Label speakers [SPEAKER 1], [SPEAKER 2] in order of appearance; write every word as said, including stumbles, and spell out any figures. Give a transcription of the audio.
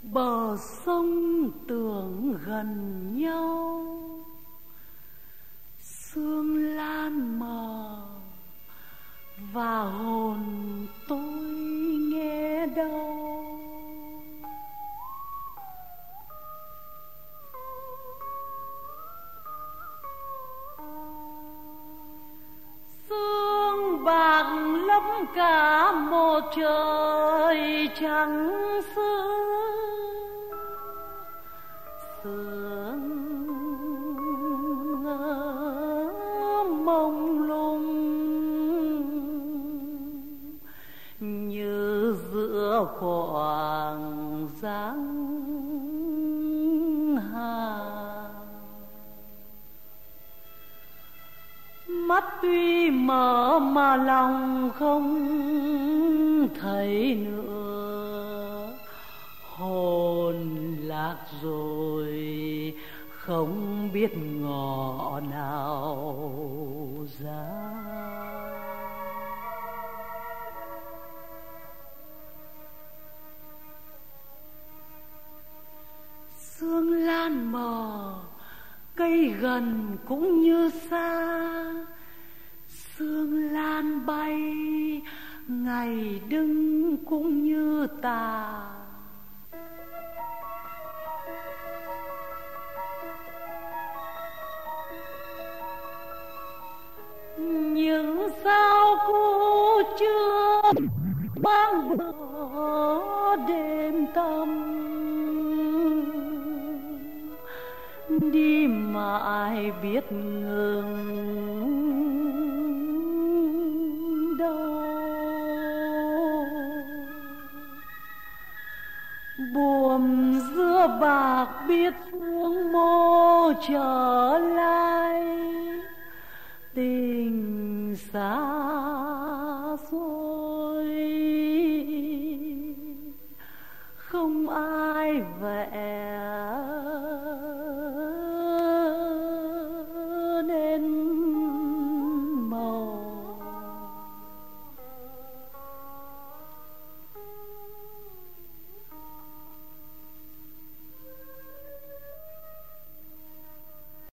[SPEAKER 1] bờ sông tưởng gần nhau, sương lan mờ và hồn tôi nghe đâu. Sương bạc lấp cả một trời trắng sương, sương mông lung như giữa khoảng giáng hà. Mắt tuy mở mà lòng không thấy nữa, hồn lạc rồi không biết ngõ nào ra. Sương lan mờ, cây gần cũng như xa, sương lan bay, ngày đứng cũng như tà. Những sao cũ chưa mang bữa đêm tâm, đi mãi biết ngừng đâu. Buồm giữa bạc biết phương mô trở lại, tình xa xôi không ai vẽ